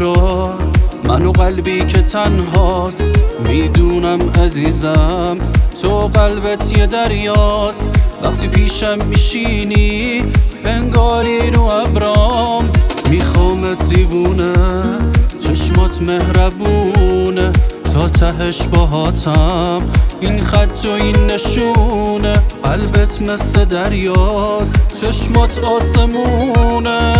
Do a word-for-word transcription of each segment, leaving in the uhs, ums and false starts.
ابرار، من و قلبی که تنهاست. میدونم عزیزم تو قلبت یه دریاست. وقتی پیشم میشینی انگاری رو ابرام. میخوامت دیوونه، چشمات مهربونه، تا تهش باهاتم. این خط و این نشونه، قلبت مثل دریاست، چشمات آسمونه.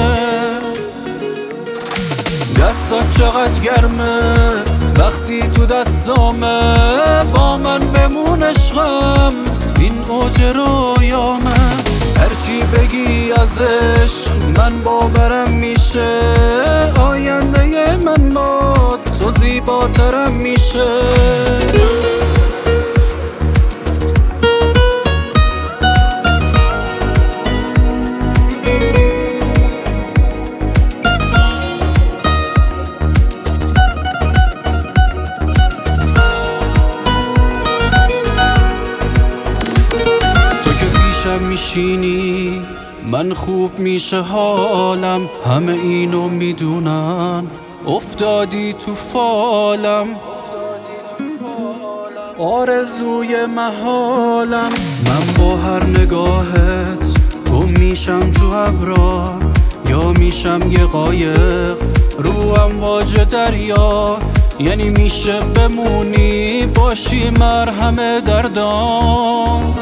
دستات چقدر گرمه وقتی تو دستامه، با من بمون عشقم، این اوج رویامه. هرچی بگی ازش من باورم میشه، آینده من با تو زیباترم میشه. میشینی من خوب میشه حالم، همه اینو میدونن، افتادی تو فالم، آرزوی محالم. من با هر نگاهت گم میشم تو ابرار، یا میشم یه قایق رو امواج دریا. یعنی میشه بمونی باشی مرهم دردام.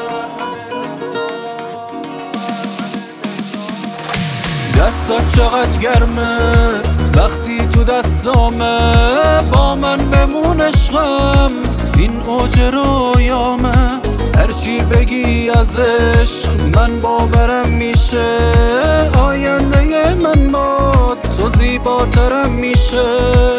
دستات چقدر گرمه وقتی تو دستامه، با من بمون عشقم، این اوج رویامه. هرچی بگی ازش من باورم میشه، آینده من با تو زیباترم میشه.